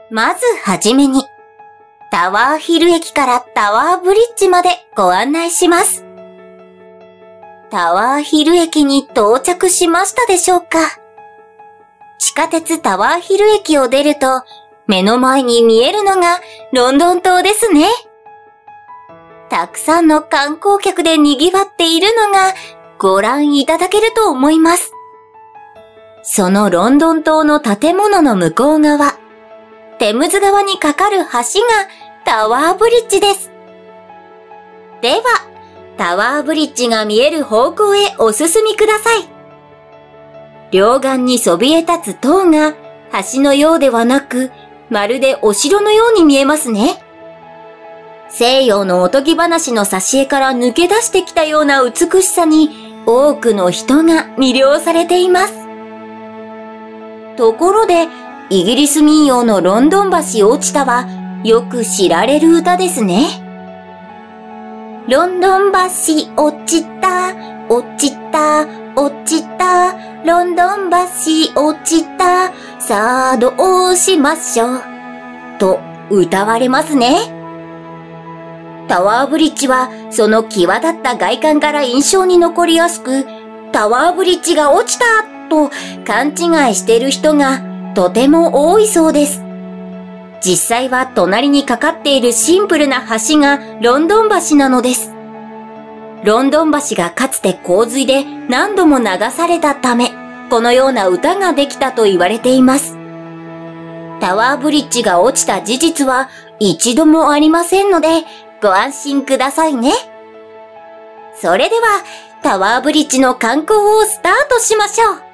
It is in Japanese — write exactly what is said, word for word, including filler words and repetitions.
まずはじめに、タワーヒル駅からタワーブリッジまでご案内します。タワーヒル駅に到着しましたでしょうか？地下鉄タワーヒル駅を出ると、目の前に見えるのがロンドン島ですね。たくさんの観光客で賑わっているのがご覧いただけると思います。そのロンドン島の建物の向こう側、テムズ川に架かる橋がタワーブリッジです。では、タワーブリッジが見える方向へお進みください。両岸にそびえ立つ塔が橋のようではなく、まるでお城のように見えますね。西洋のおとぎ話の挿絵から抜け出してきたような美しさに多くの人が魅了されています。ところで、イギリス民謡のロンドン橋落ちたはよく知られる歌ですね。ロンドン橋落ちた、落ちた、落ちた、ロンドン橋落ちた、さあどうしましょう。と歌われますね。タワーブリッジはその際立った外観から印象に残りやすく、タワーブリッジが落ちたと勘違いしている人がとても多いそうです。実際は隣にかかっているシンプルな橋がロンドン橋なのです。ロンドン橋がかつて洪水で何度も流されたため、このような歌ができたと言われています。タワーブリッジが落ちた事実は一度もありませんので、ご安心くださいね。それでは、タワーブリッジの観光をスタートしましょう。